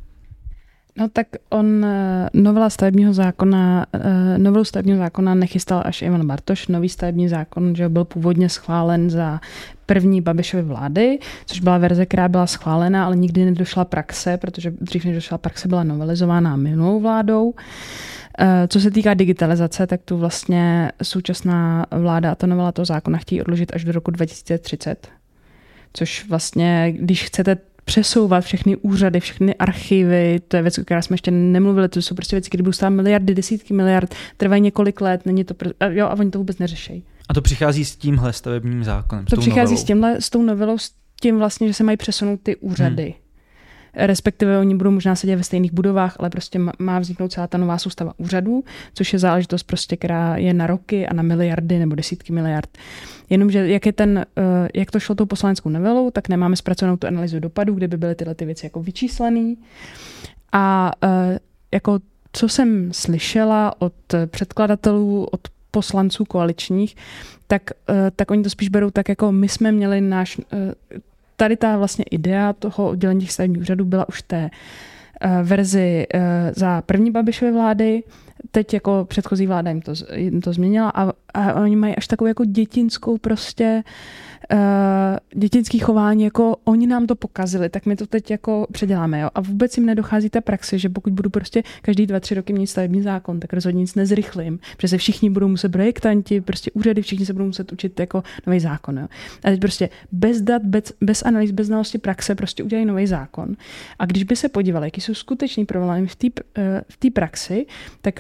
No tak on novela stavebního zákona, novelu stavebního zákona nechystal až Ivan Bartoš. Nový stavební zákon, že byl původně schválen za první Babišovy vlády, což byla verze, která byla schválena, ale nikdy nedošla praxe, protože dřív než došla praxe, byla novelizována minulou vládou. Co se týká digitalizace, tak tu vlastně současná vláda a ta novela toho zákona chtějí odložit až do roku dva tisíce třicet. Což vlastně, když chcete přesouvat všechny úřady, všechny archivy, to je věc, o které jsme ještě nemluvili, to jsou prostě věci, které budou stát miliardy, desítky miliard, trvají několik let, není to, a jo, a oni to vůbec neřeší. A to přichází s tímhle stavebním zákonem, s To tou přichází novelou. s tímhle, s tou novelou, s tím vlastně, že se mají přesunout ty úřady. Hmm. Respektive oni budou možná sedět ve stejných budovách, ale prostě má vzniknout celá ta nová soustava úřadů, což je záležitost prostě, která je na roky a na miliardy nebo desítky miliard. Jenomže jak je ten, jak to šlo tou poslaneckou novelou, tak nemáme zpracovanou tu analýzu dopadů, kde by byly tyhle ty věci jako vyčíslený. A jako co jsem slyšela od předkladatelů, od poslanců koaličních, tak, tak oni to spíš berou tak, jako my jsme měli náš tady ta vlastně idea toho oddělení těch stavebních úřadů byla už té uh, verzi uh, za první Babišovy vlády. Teď jako předchozí vláda jim to, jim to změnila a, a oni mají až takovou jako dětinskou prostě uh, dětinský chování, jako oni nám to pokazili, tak my to teď jako předěláme. Jo? A vůbec jim nedochází ta praxe, že pokud budu prostě každý dva, tři roky měnit stavební zákon, tak rozhodně nic nezrychlím, protože se všichni budou muset projektanti, prostě úřady, všichni se budou muset učit jako nový zákon. Jo? A teď prostě bez dat, bez, bez analýz, bez znalosti praxe prostě udělají nový zákon. A když by se podívali, jaký jsou skutečný problémy v té v té praxi, tak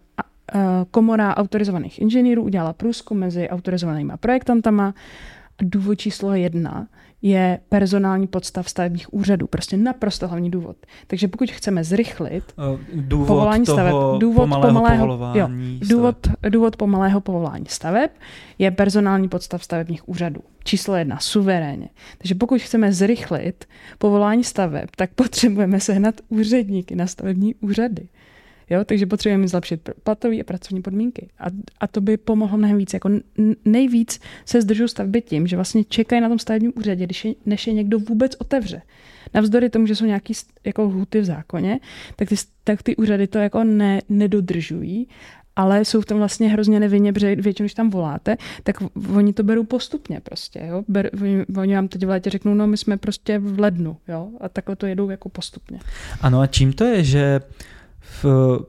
komora autorizovaných inženýrů udělala průzkum mezi autorizovanými projektantama. Důvod číslo jedna je personální podstav stavebních úřadů. Prostě naprosto hlavní důvod. Takže pokud chceme zrychlit důvod povolání toho staveb, důvod pomalého pomalého, povolování jo, staveb. důvod, důvod pomalého povolání staveb je personální podstav stavebních úřadů. Číslo jedna, suverénně. Takže pokud chceme zrychlit povolání staveb, tak potřebujeme sehnat úředníky na stavební úřady. Jo? Takže potřebujeme zlepšit platové a pracovní podmínky. A, a to by pomohlo mnohem víc. Jako nejvíc se zdržují stavby tím, že vlastně čekají na tom stavebním úřadě, když je, než je někdo vůbec otevře. Navzdory tomu, že jsou nějaké jako lhůty v zákoně, tak ty, tak ty úřady to jako ne, nedodržují, ale jsou v tom vlastně hrozně nevinně, protože většinou, když tam voláte, tak oni to berou postupně prostě, jo. Ber, oni, oni vám teď v létě řeknou, no my jsme prostě v lednu, jo, a takhle to jedou jako postupně. Ano, a čím to je, že v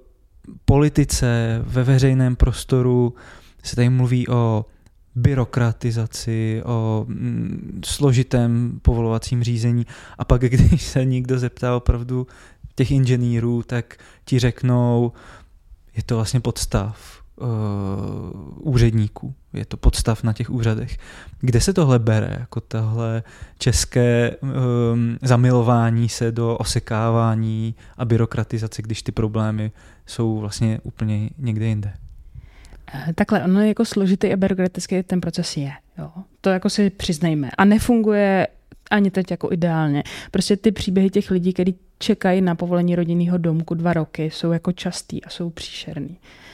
politice, ve veřejném prostoru se tady mluví o byrokratizaci, o mm, složitém povolovacím řízení a pak, když se někdo zeptá opravdu těch inženýrů, tak ti řeknou, je to vlastně podstav uh, úředníků, je to podstav na těch úřadech. Kde se tohle bere, jako tohle české um, zamilování se do osekávání a byrokratizace, když ty problémy jsou vlastně úplně někde jinde? Takhle, ono jako složitý a byrokratický ten proces je. Jo. To jako si přiznejme. A nefunguje ani teď jako ideálně. Prostě ty příběhy těch lidí, kteří čekají na povolení rodinného domku dva roky, jsou jako častý a jsou příšerný.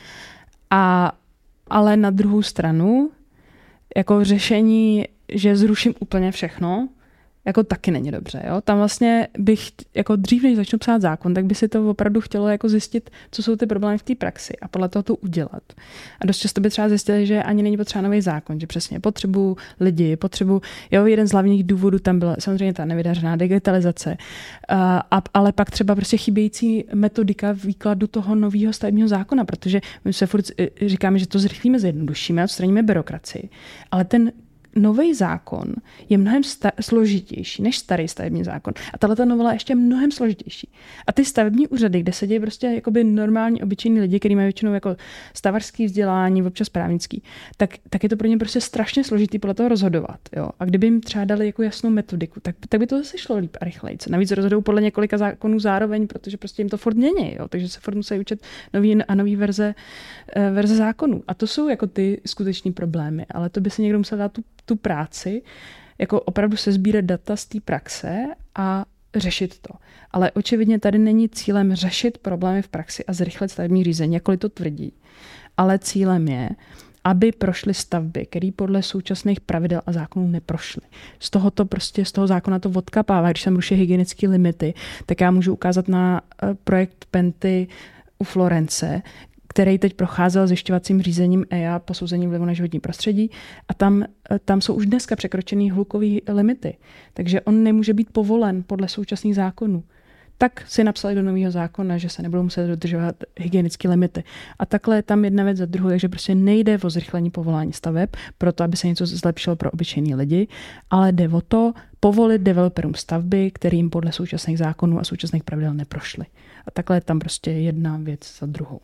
A, ale na druhou stranu, jako řešení, že zruším úplně všechno, jako taky není dobře. Jo? Tam vlastně bych, jako dřív, než začnu psát zákon, tak by si to opravdu chtělo jako zjistit, co jsou ty problémy v té praxi a podle toho to udělat. A dost často by třeba zjistili, že ani není potřeba nový zákon, že přesně potřebuju lidi, potřebuju, jo, jeden z hlavních důvodů tam byla samozřejmě ta nevydařená digitalizace, a, a, ale pak třeba prostě chybějící metodika výkladu toho nového stavebního zákona, protože my se furt říkáme, že to zrychlíme, zjednodušíme, odstraníme byrokracii, ale ten nový zákon je mnohem sta- složitější než starý stavební zákon. A tato novela je ještě mnohem složitější. A ty stavební úřady, kde sedí prostě jakoby normální, obyčejní lidi, kteří mají většinou jako stavařský vzdělání, občas právnický, tak, tak je to pro ně prostě strašně složitý podle toho rozhodovat. Jo? A kdyby jim třeba dali jako jasnou metodiku, tak, tak by to zase šlo líp a rychleji. Navíc rozhodují podle několika zákonů zároveň, protože prostě jim to furt mění. Jo? Takže se furt musí učit nový a nový verze, verze zákonů. A to jsou jako ty skutečný problémy. Ale to by se někdo musel dát tu tu práci, jako opravdu se sbírat data z té praxe a řešit to. Ale očividně tady není cílem řešit problémy v praxi a zrychlit stavební řízení, jakkoliv to tvrdí. Ale cílem je, aby prošly stavby, které podle současných pravidel a zákonů neprošly. Z toho to prostě, z toho zákona to odkapává. Když jsem ruší hygienické limity, tak já můžu ukázat na projekt Penty u Florence, který teď procházel zjišťovacím řízením E I A, posouzením vlivu na životní prostředí, a tam, tam jsou už dneska překročený hlukové limity. Takže on nemůže být povolen podle současných zákonů. Tak si napsali do nového zákona, že se nebudou muset dodržovat hygienické limity. A takhle je tam jedna věc za druhou, takže prostě nejde o zrychlení povolání staveb, proto aby se něco zlepšilo pro obyčejný lidi, ale jde o to povolit developerům stavby, kterým podle současných zákonů a současných pravidel neprošly. A takhle je tam prostě jedna věc za druhou.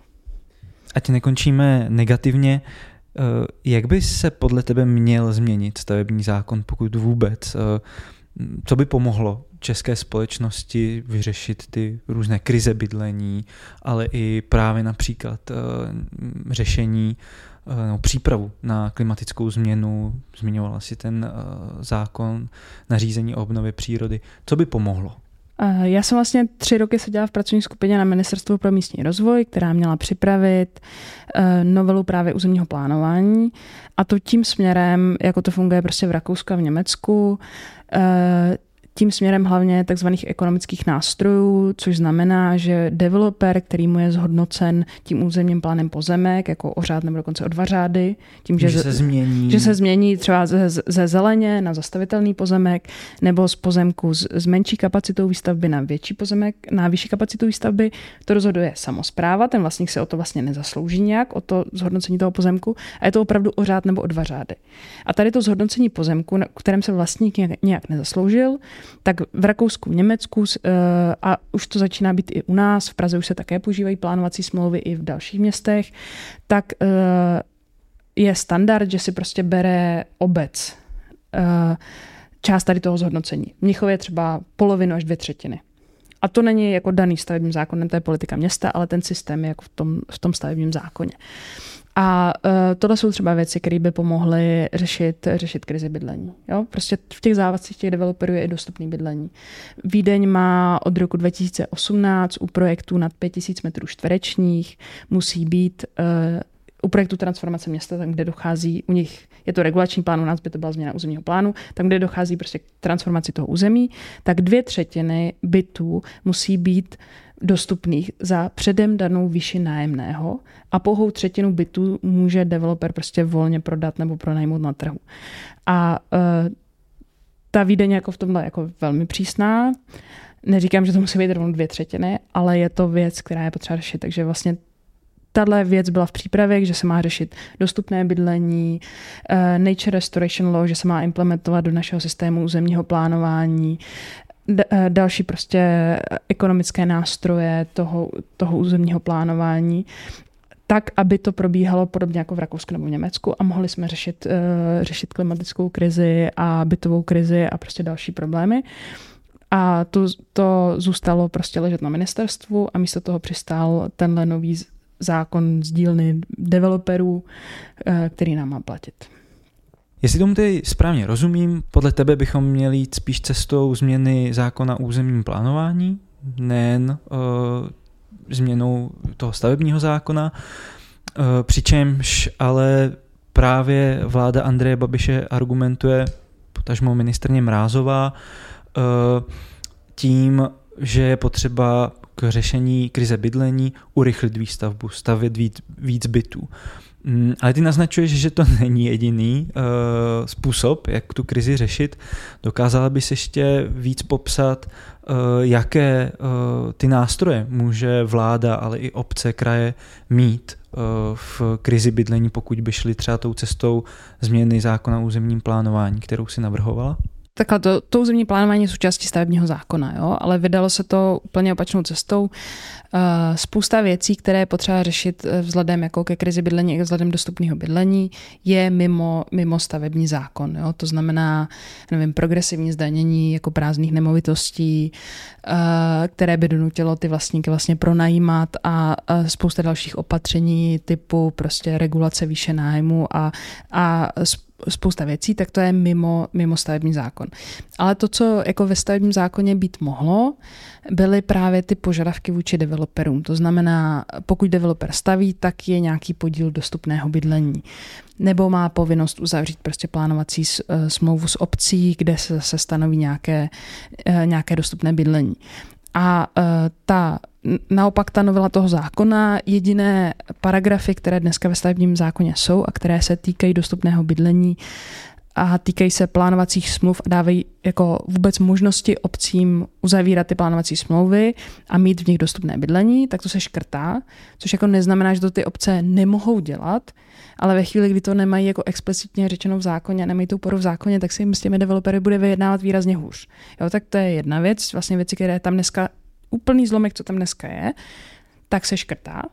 Ať nekončíme negativně, jak by se podle tebe měl změnit stavební zákon, pokud vůbec? Co by pomohlo české společnosti vyřešit ty různé krize bydlení, ale i právě například řešení no, přípravu na klimatickou změnu, zmiňovala si ten zákon nařízení o obnově přírody. Co by pomohlo? Já jsem vlastně tři roky seděla v pracovní skupině na Ministerstvu pro místní rozvoj, která měla připravit novelu právě územního plánování, a to tím směrem, jako to funguje prostě v Rakousku a v Německu, tím směrem hlavně takzvaných ekonomických nástrojů, což znamená, že developer, který mu je zhodnocen tím územním plánem pozemek, jako o řád nebo dokonce o dva řády, tím, že, že, se, změní. že se změní třeba ze, ze zeleně na zastavitelný pozemek, nebo z pozemku s, s menší kapacitou výstavby na větší pozemek, na vyšší kapacitu výstavby, to rozhoduje samospráva, ten vlastník se o to vlastně nezaslouží nějak, o to zhodnocení toho pozemku, a je to opravdu o řád nebo o dva řády. A tady to zhodnocení pozemku, na kterém se vlastník nějak, nějak nezasloužil, tak v Rakousku, v Německu a už to začíná být i u nás, v Praze už se také používají plánovací smlouvy i v dalších městech, tak je standard, že si prostě bere obec část tady toho zhodnocení. V Mnichově třeba polovinu až dvě třetiny. A to není jako daný stavebním zákonem, to je politika města, ale ten systém je jako v tom, v tom stavebním zákoně. A uh, tohle jsou třeba věci, které by pomohly řešit, řešit krizi bydlení. Jo? Prostě v těch závazcích těch developerů je i dostupný bydlení. Vídeň má od roku dva tisíce osmnáct u projektů nad pět tisíc metrů čtverečních musí být uh, u projektu transformace města, tam, kde dochází, u nich je to regulační plán, u nás by to byla změna územního plánu, tam, kde dochází prostě k transformaci toho území, tak dvě třetiny bytů musí být dostupných za předem danou výši nájemného a pouhou třetinu bytů může developer prostě volně prodat nebo pronajmout na trhu. A uh, ta Vídeň jako v tomhle jako velmi přísná. Neříkám, že to musí být rovnou dvě třetiny, ale je to věc, která je potřeba řešit. Takže vlastně tahle věc byla v přípravě, že se má řešit dostupné bydlení, uh, Nature Restoration Law, že se má implementovat do našeho systému územního plánování, D- další prostě ekonomické nástroje toho, toho územního plánování, tak, aby to probíhalo podobně jako v Rakousku nebo v Německu a mohli jsme řešit, uh, řešit klimatickou krizi a bytovou krizi a prostě další problémy. A to, to zůstalo prostě ležet na ministerstvu a místo toho přistál tenhle nový zákon z dílny developerů, uh, který nám má platit. Jestli tomu tedy správně rozumím, podle tebe bychom měli jít spíš cestou změny zákona o územním plánování, nejen uh, změnou toho stavebního zákona, uh, přičemž ale právě vláda Andreje Babiše argumentuje, potažmo ministryně Mrázová, uh, tím, že je potřeba k řešení krize bydlení urychlit výstavbu, stavět víc, víc bytů. Ale ty naznačuješ, že to není jediný uh, způsob, jak tu krizi řešit. Dokázala bys ještě víc popsat, uh, jaké uh, ty nástroje může vláda, ale i obce, kraje mít uh, v krizi bydlení, pokud by šli třeba tou cestou změny zákona o územním plánování, kterou si navrhovala? Takhle to, to územní plánování je součástí stavebního zákona, jo? Ale vydalo se to úplně opačnou cestou. Uh, spousta věcí, které je potřeba řešit vzhledem jako ke krizi bydlení a vzhledem dostupného bydlení, je mimo, mimo stavební zákon. Jo? To znamená, nevím, progresivní zdanění jako prázdných nemovitostí, uh, které by donutilo ty vlastníky vlastně pronajímat a, a spousta dalších opatření typu prostě regulace výše nájmu a, a spousta věcí, tak to je mimo, mimo stavební zákon. Ale to, co jako ve stavebním zákoně být mohlo, byly právě ty požadavky vůči developerům. To znamená, pokud developer staví, tak je nějaký podíl dostupného bydlení. Nebo má povinnost uzavřít prostě plánovací smlouvu s obcí, kde se, se stanoví nějaké, nějaké dostupné bydlení. A ta naopak ta novela toho zákona, jediné paragrafy, které dneska ve stavebním zákoně jsou a které se týkají dostupného bydlení a týkají se plánovacích smluv a dávají jako vůbec možnosti obcím uzavírat ty plánovací smlouvy a mít v nich dostupné bydlení, tak to se škrtá, což jako neznamená, že to ty obce nemohou dělat, ale ve chvíli, kdy to nemají jako explicitně řečeno v zákoně a nemají tu oporu v zákoně, tak se jim s těmi developery bude vyjednávat výrazně hůř. Jo, tak to je jedna věc, vlastně věci, které tam dneska úplný zlomek, co tam dneska je, tak se škrtá.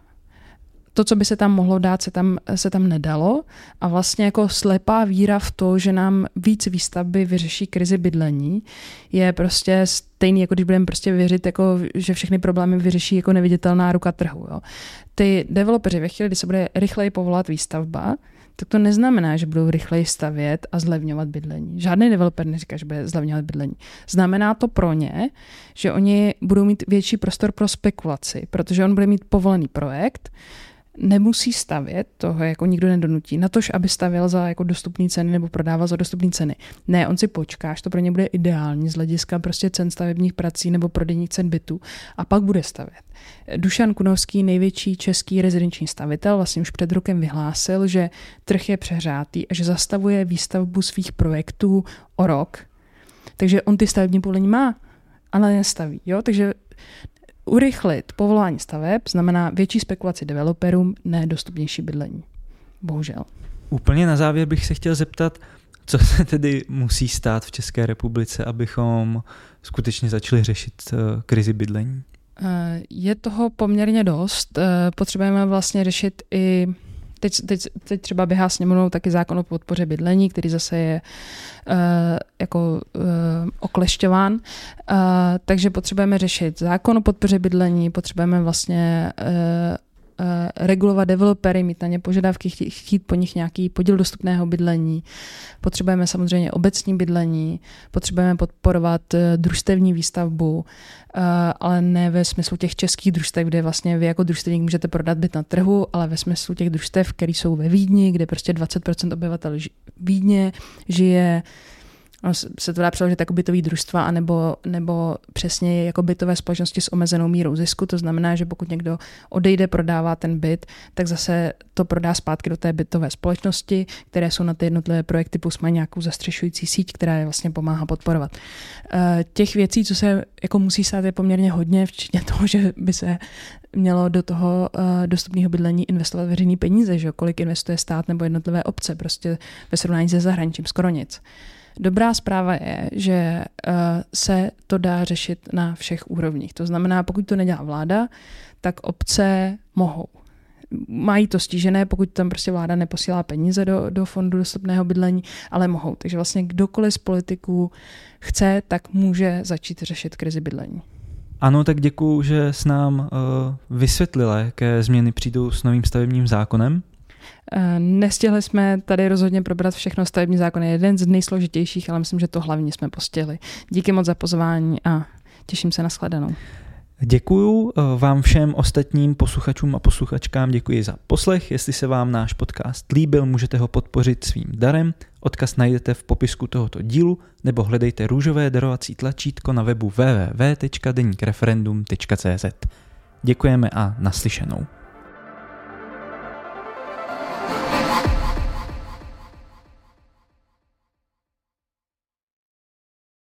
To, co by se tam mohlo dát, se tam, se tam nedalo a vlastně jako slepá víra v to, že nám víc výstavby vyřeší krizi bydlení, je prostě stejný, jako když budeme prostě věřit, jako, že všechny problémy vyřeší jako neviditelná ruka trhu. Jo. Ty developeři ve chvíli, kdy se bude rychleji povolat výstavba, tak to neznamená, že budou rychleji stavět a zlevňovat bydlení. Žádný developer neříká, že bude zlevňovat bydlení. Znamená to pro ně, že oni budou mít větší prostor pro spekulaci, protože on bude mít povolený projekt, nemusí stavět, toho jako nikdo nedonutí, natož, aby stavěl za jako dostupné ceny nebo prodával za dostupné ceny. Ne, on si počká, že to pro ně bude ideální z hlediska prostě cen stavebních prací nebo prodejních cen bytů a pak bude stavět. Dušan Kunovský, největší český rezidenční stavitel, vlastně už před rokem vyhlásil, že trh je přehřátý a že zastavuje výstavbu svých projektů o rok. Takže on ty stavební povolení má, ale nestaví. Jo? Takže urychlit povolování staveb znamená větší spekulaci developerům, ne dostupnější bydlení. Bohužel. Úplně na závěr bych se chtěl zeptat, co se tedy musí stát v České republice, abychom skutečně začali řešit krizi bydlení? Je toho poměrně dost. Potřebujeme vlastně řešit i Teď, teď, teď třeba běhá sněmovnou taky zákon o podpoře bydlení, který zase je uh, jako uh, oklešťován. Uh, takže potřebujeme řešit zákon o podpoře bydlení, potřebujeme vlastně uh, regulovat developery, mít na ně požadavky, chtít, chtít po nich nějaký podíl dostupného bydlení. Potřebujeme samozřejmě obecní bydlení, potřebujeme podporovat družstevní výstavbu, ale ne ve smyslu těch českých družstev, kde vlastně vy jako družstevník můžete prodat byt na trhu, ale ve smyslu těch družstev, které jsou ve Vídni, kde prostě dvacet procent obyvatel Vídně žije, se to dá přeložit jako bytový družstva, anebo, nebo přesně jako bytové společnosti s omezenou mírou zisku. To znamená, že pokud někdo odejde, prodává ten byt, tak zase to prodá zpátky do té bytové společnosti, které jsou na ty jednotlivé projekty, plus mají nějakou zastřešující síť, která je vlastně pomáhá podporovat. Těch věcí, co se jako musí stát, je poměrně hodně, včetně toho, že by se mělo do toho dostupného bydlení investovat veřejný peníze, že kolik investuje stát nebo jednotlivé obce, prostě ve srovnání se zahraničím skoro nic. Dobrá zpráva je, že uh, se to dá řešit na všech úrovních. To znamená, pokud to nedělá vláda, tak obce mohou. Mají to stížené, pokud tam prostě vláda neposílá peníze do, do fondu dostupného bydlení, ale mohou. Takže vlastně kdokoliv z politiků chce, tak může začít řešit krizi bydlení. Ano, tak děkuju, že s nám uh, vysvětlila, jaké změny přijdou s novým stavebním zákonem. Nestihli jsme tady rozhodně probrat všechno. Stavební zákon je jeden z nejsložitějších, ale myslím, že to hlavně jsme postihli. Díky moc za pozvání a těším se na shledanou. Děkuju vám všem ostatním posluchačům a posluchačkám, děkuji za poslech. Jestli se vám náš podcast líbil, můžete ho podpořit svým darem. Odkaz najdete v popisku tohoto dílu nebo hledejte růžové darovací tlačítko na webu w w w tečka deník referendum tečka c z. Děkujeme a naslyšenou.